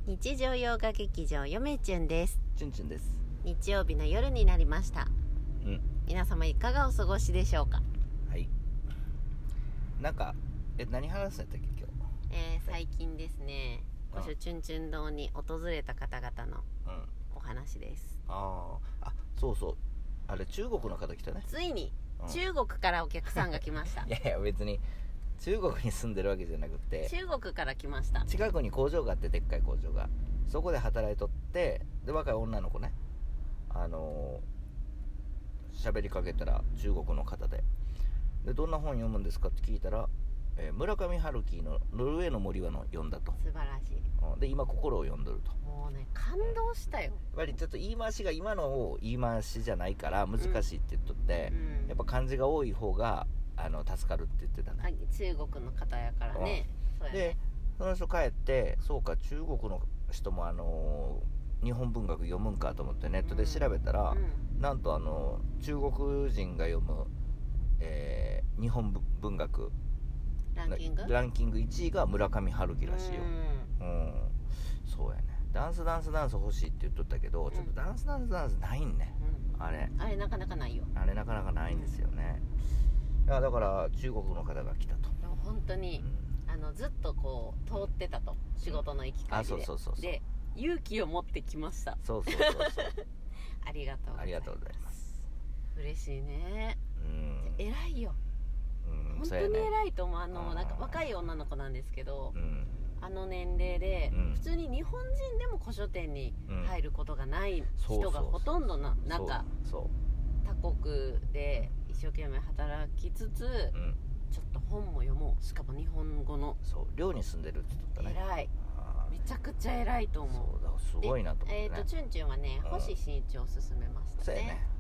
日常洋画劇場よめちゅんです。 ちゅんちゅんです。 日曜日の夜になりました。皆様いかがお過ごしでしょうか。 はい。なんか何話すんやったっけ今日。 最近ですね、御所チュンチュン堂に訪れた方々のお話です。 そうそう、あれ中国の方来たね。 ついに中国からお客さんが来ました。 いや別に中国に住んでるわけじゃなくて、 中国から来ました。 近くに工場があって、でっかい工場が、そこで働いとって、で若い女の子ね、喋りかけたら中国の方で、どんな本読むんですかって聞いたら、村上春樹のノルウェーの森はの読んだと。 素晴らしい。 で今心を読んどると。 もうね、感動したよ。 やっぱりちょっと言い回しが今の言い回しじゃないから難しいって言っとって、やっぱ漢字が多い方が助かるって言ってたね。 中国の方やからね。そうやね。 でその人帰って、そうか中国の人も日本文学読むんかと思ってネットで調べたら、なんと中国人が読む、日本文学ランキング 1位が村上春樹らしいよ。そうやね。ダンス欲しいって言っとったけど、ちょっとダンスないんね、あれなかなかないよ。 あれなかなかないんですよね。だから中国の方が来たと。 でも本当に、ずっとこう通ってたと、仕事の行き帰りで。 そうで勇気を持ってきました。 そうありがとうございます。嬉しいね。偉いよ。本当に偉いと思う。なんか若い女の子なんですけど、年齢で、普通に日本人でも古書店に入ることがない人がほとんどな中、他国で一生懸命働きつつ、ちょっと本も読もう、しかも日本語の。 寮に住んでるって言っとったね。 偉い、めちゃくちゃ偉いと思う。 そうだ、すごいなと思ってね。 チュンチュンはね、星新一を勧めましたね。 そうやね。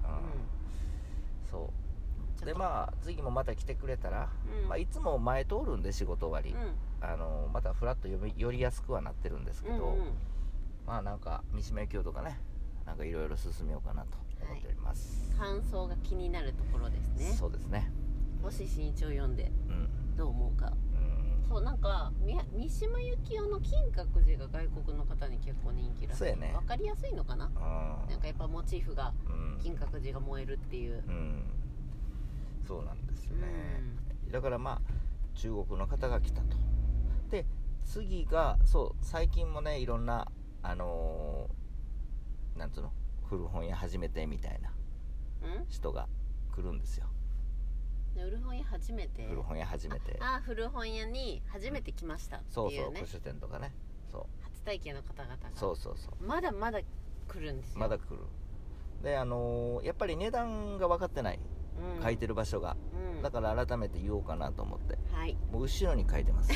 そうで、次もまた来てくれたら、いつも前通るんで仕事終わり、またフラッと寄りやすくはなってるんですけど、なんか三島由紀夫とかね、なんかいろいろ進めようかなと思っております。 感想が気になるところですね。 そうですね。 星新一を読んでどう思うか。そう、なんか三島由紀夫の金閣寺が外国の方に結構人気らしい。 そうやね。 分かりやすいのかな。なんかやっぱモチーフが金閣寺が燃えるっていう。 そうなんですよね。だから中国の方が来たと。で次が最近もね、いろんななんつうの、古本屋始めてみたいな人が来るんですよ。 古本屋初めて。 古本屋古本屋に初めて来ましたっていうね。 古書店とかね。 初体験の方々がまだまだ来るんですよ。 まだ来る。でやっぱり値段が分かってない、書いてる場所が、だから改めて言おうかなと思って、もう後ろに書いてます。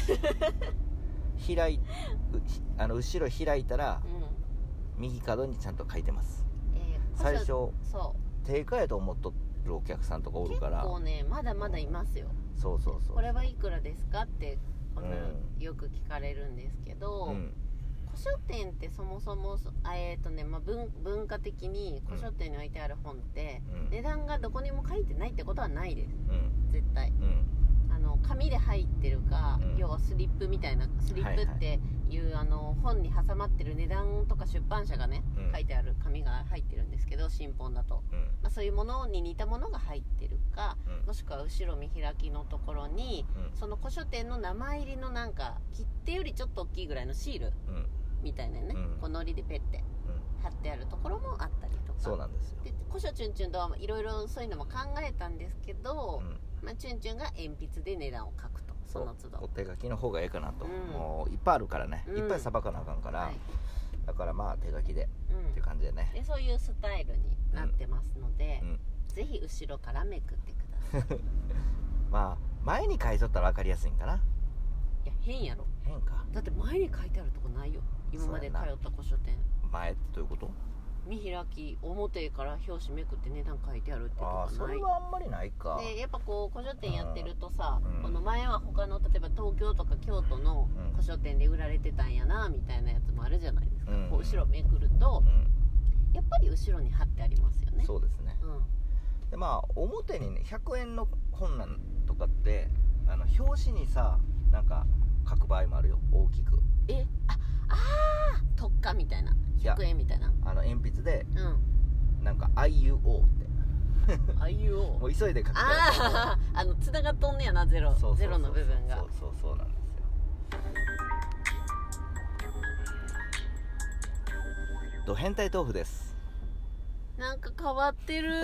後ろ開いたら、右角にちゃんと書いてます。最初定価やと思っとるお客さんとかおるから、 結構ね、まだまだいますよ。これはいくらですかってよく聞かれるんですけど、古書店ってそもそも文化的に古書店に置いてある本って、値段がどこにも書いてないってことはないです、絶対。紙で入ってるか、要はスリップみたいな、スリップっていう本に挟まってる値段とか出版社がね、書いてある紙が入ってるんですけど、新本だと、そういうものに似たものが入ってるか、もしくは後ろ見開きのところに、その古書店の名前入りのなんか切手よりちょっと大きいぐらいのシールみたいなね、こう糊でペッて貼ってあるところもあったりとか。 そうなんですよ。 で古書チュンチュンとはいろいろそういうのも考えたんですけど、チュンチュンが鉛筆で値段を書くと、その都度。 お手書きの方がええかなと、もういっぱいあるからね、いっぱいさばかなあかんから、だから手書きで、っていう感じでね。 でそういうスタイルになってますので、ぜひ後ろからめくってください。 前に書いとったら分かりやすいんかな。 いや、変やろ。 変か。 だって前に書いてあるとこないよ、今まで通った古書店。 前ってどういうこと？ 見開き、表から表紙めくって値段書いてあるってとこない。 それはあんまりないか。 でやっぱこう古書店やってるとさ、この前は他の例えば東京とか京都の古書店で売られてたんやなみたいなやつもあるじゃないですか。こう後ろめくると、やっぱり後ろに貼ってありますよね。 そうですね。で表にね、100円の本なんとかって表紙にさ、なんか書く場合もあるよ、大きく。 特かみたいな、100円みたいな、 鉛筆で、なんか IUO って IUO もう急いで書くから、 つながっとんねやな、ゼロの部分が。 そうなんですよ。ド変態豆腐です。 なんか変わってる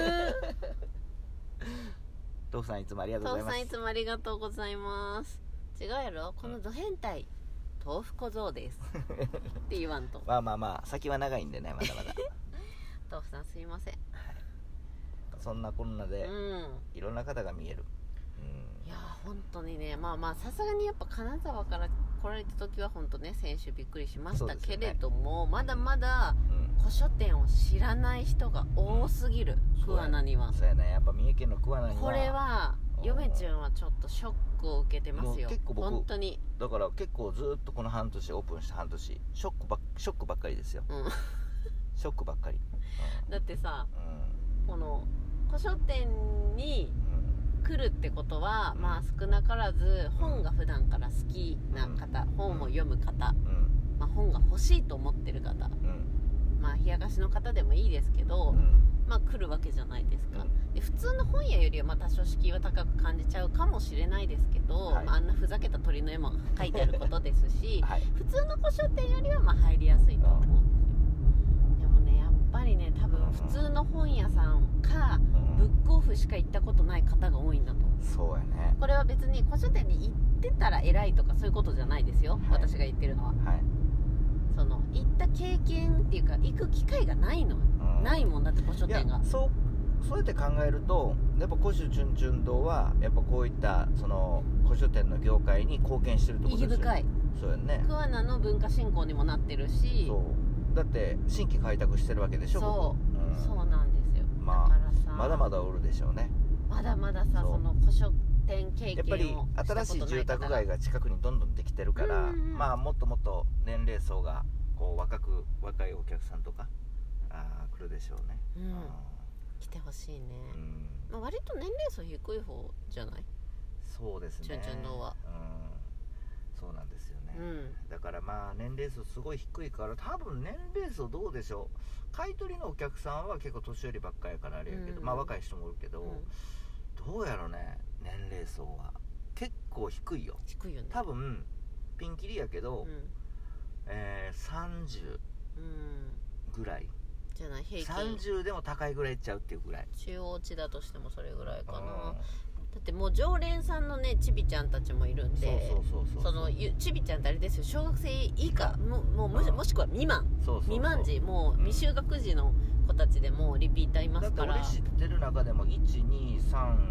豆腐さんいつもありがとうございます。 豆腐さんいつもありがとうございます。違うやろ、このド変態、豆腐小僧ですって言わんと。 まあ先は長いんでね、まだまだ豆腐さんすいません、 そんなこんなで、いろんな方が見える。 いや本当にね、さすがにやっぱ金沢から来られた時は本当ね、先週びっくりしましたけれども、まだまだ古書店を知らない人が多すぎる、桑名には。 そうやね、やっぱ三重県の桑名には。 これは嫁ちゃんはちょっとショックを受けてますよ。 結構僕本当にだから結構ずっとこの半年、オープンした半年、ショックばっかりですよ、ショックばっかり、 だってさ、この古書店に来るってことは、少なからず本が普段から好きな方、本を読む方、本が欲しいと思ってる方、冷やかしの方でもいいですけど、来るわけじゃないですか。で普通の本屋よりは多少敷居は高く感じちゃうかもしれないですけど、あんなふざけた鳥の絵も書いてあることですし、普通の古書店よりは入りやすいと思うんですよ。でもね、やっぱりね、多分普通の本屋さんかブックオフしか行ったことない方が多いんだと思う。 そうやね。 これは別に古書店に行ってたら偉いとかそういうことじゃないですよ、私が言ってるのは。その行った経験っていうか、行く機会がないの、ないもんだって古書店が。 そうやって考えると、やっぱ古書チュンチュン堂はやっぱこういったその古書店の業界に貢献してるってことですよ。 意義深い。 そうやね。 桑名の文化振興にもなってるし、 そうだって新規開拓してるわけでしょ。 そうなんですよ。だからさ、 まだまだおるでしょうね。 まだまださ、その古書店経験をやっぱり新しい住宅街が近くにどんどんできてるから、もっともっと年齢層がこう若いお客さんとか来るでしょうね。 来てほしいね。割と年齢層低い方じゃない？ そうですね。 チュンチュン堂は。 そうなんですよね。だから年齢層すごい低いから、多分年齢層どうでしょう。買い取りのお客さんは結構年寄りばっかりやからあれやけど、若い人もおるけど、どうやろね、年齢層は結構低いよ。 低いよね。 多分ピンキリやけど、30ぐらいじゃない、平均 30でも高いぐらいいっちゃうっていうぐらい。 中央値だとしてもそれぐらいかな。だってもう常連さんのね、ちびちゃんたちもいるんで、そのちびちゃんってあれですよ、小学生以下もしくは未満児、もう未就学児の子たちでもリピーターいますから。 だって俺知ってる中でも12345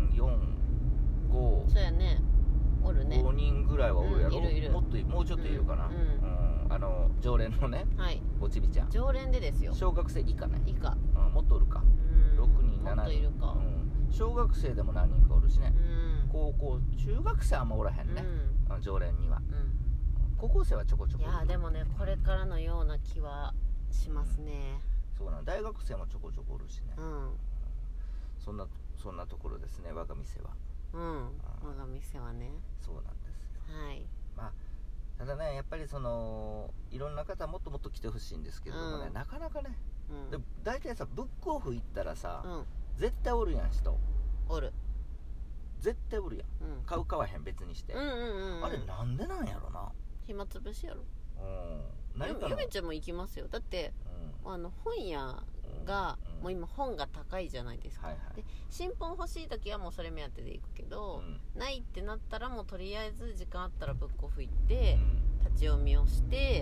そうやね、おるね、 5人ぐらいはおるやろ。 いるもうちょっといるかな。常連のね、おちびちゃん、 常連でですよ。 小学生以下ね。 以下、 もっとおるか。6人7人もっといるか。 小学生でも何人かおるしね。高校中学生はあんまおらへんね、常連には。高校生はちょこちょこ。 いやでもね、これからのような気はしますね。 そうなの。大学生もちょこちょこおるしね。そんなところですね、我が店は。我が店はね。そうなんですよ。ただね、やっぱりいろんな方もっともっと来てほしいんですけれどもね、なかなかね。で大体さ、ブックオフ行ったらさ、絶対おるやん、人。 おる。 絶対おるやん。買わへん別にして。あれなんでなんやろな。 暇つぶしやろ。ゆめちゃんも行きますよ。だって本屋がもう今本が高いじゃないですか。で新本欲しい時はもうそれ目当てで行くけど、ないってなったらもうとりあえず時間あったらブックオフ行って立ち読みをして、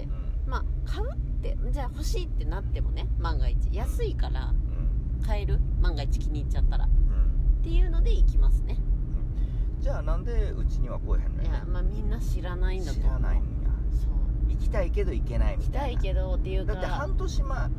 買うってじゃあ欲しいってなってもね、万が一安いから買える、万が一気に入っちゃったら、っていうので行きますね。 じゃあなんでうちには来えへんの？ いやみんな知らないんだと思う。 知らないんや。そう行きたいけど行けないみたいな。 行きたいけどっていうか、 だって半年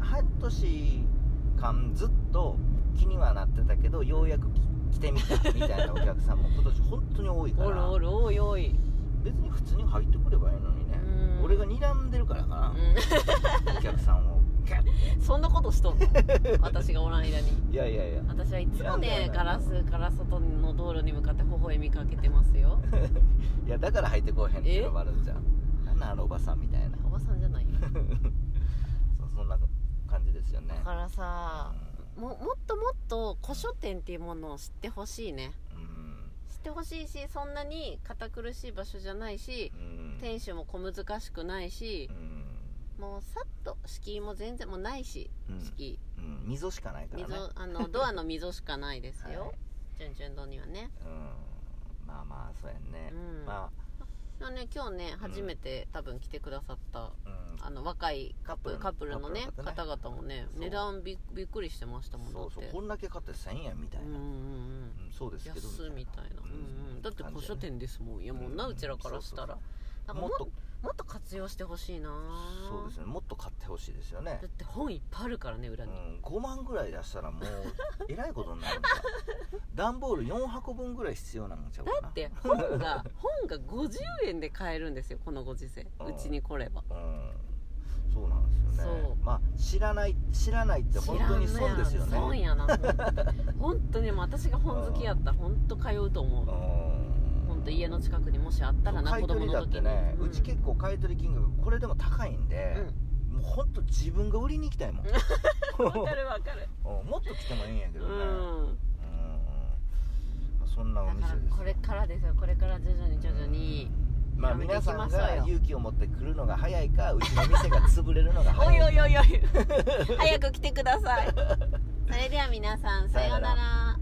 間ずっと気にはなってたけど、ようやく来てみたみたいなお客さんも今年本当に多いから。 おる多い。 別に普通に入ってくればいいのにね。俺が睨んでるからかな、お客さんをキャッて。そんなことしとんの私がおらん間に。 いや私はいつもね、ガラスから外の道路に向かって微笑みかけてますよ。 いやだから入ってこうへんっていうのもあるんじゃん。なんなあのおばさんみたいな。 おばさんじゃないよ。 そんな感じですよね。 だからさ、もっともっと古書店っていうものを知ってほしいね、知ってほしいし、そんなに堅苦しい場所じゃないし、店主も小難しくないし、もうさっと敷居も全然もうないし、敷居、 溝しかないからね。 ドアの溝しかないですよ、チュンチュン堂にはね。 まあまあそうやね。まあね、今日ね初めて多分来てくださった、若いカップルのね方々もね、値段びっくりしてましたもん。 そうそう、こんだけ買って1000円みたいな。そうですけど安みたいな。だって古書店ですもん。いやもうな、うちらからしたらもっと活用してほしいな。 そうですね、もっと買ってほしいですよね。 だって本いっぱいあるからね、裏に。 5万ぐらい出したらもうえらいことになるんだ。段ボール4箱分ぐらい必要なんちゃうかな。 だって本が50円で買えるんですよ、このご時世。うちに来れば。 そうなんですよね。まあ知らないって本当に損ですよね。 損やな。本当にもう私が本好きやったら本当通うと思う。本当家の近くにもしあったらな、子供の時にね。 うち結構買い取り金額これでも高いんで、もう本当自分が売りに行きたいもん。 わかる。 もっと来てもいいんやけどね。そんなお店です。だからこれからですよ。これから徐々に。 まあ皆さんが勇気を持って来るのが早いか、うちの店が潰れるのが早い。 おい早く来てください。それでは皆さん、さようなら。